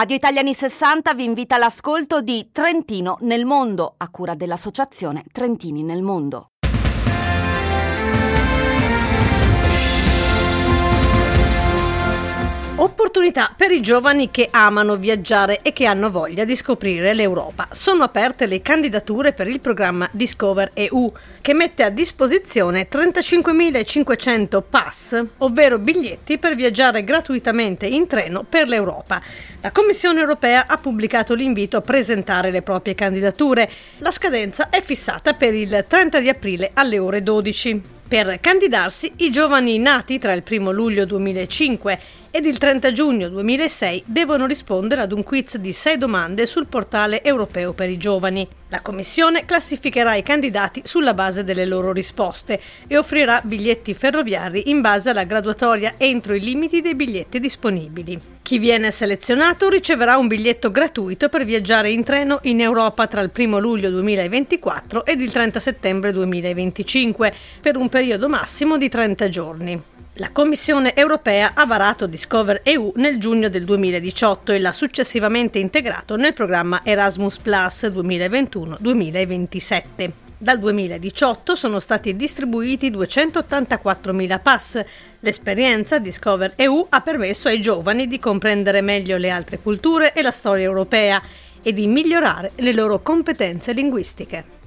Radio Italia anni 60 vi invita all'ascolto di Trentino nel mondo, a cura dell'associazione Trentini nel mondo. Opportunità per i giovani che amano viaggiare e che hanno voglia di scoprire l'Europa. Sono aperte le candidature per il programma Discover EU, che mette a disposizione 35.500 pass, ovvero biglietti per viaggiare gratuitamente in treno per l'Europa. La Commissione europea ha pubblicato l'invito a presentare le proprie candidature. La scadenza è fissata per il 30 di aprile alle ore 12. Per candidarsi, i giovani nati tra il 1 luglio 2005 ed il 30 giugno 2006 devono rispondere ad un quiz di 6 domande sul portale europeo per i giovani. La Commissione classificherà i candidati sulla base delle loro risposte e offrirà biglietti ferroviari in base alla graduatoria entro i limiti dei biglietti disponibili. Chi viene selezionato riceverà un biglietto gratuito per viaggiare in treno in Europa tra il 1 luglio 2024 ed il 30 settembre 2025 per un periodo massimo di 30 giorni. La Commissione europea ha varato Discover EU nel giugno del 2018 e l'ha successivamente integrato nel programma Erasmus Plus 2021-2027. Dal 2018 sono stati distribuiti 284.000 pass. L'esperienza Discover EU ha permesso ai giovani di comprendere meglio le altre culture e la storia europea e di migliorare le loro competenze linguistiche.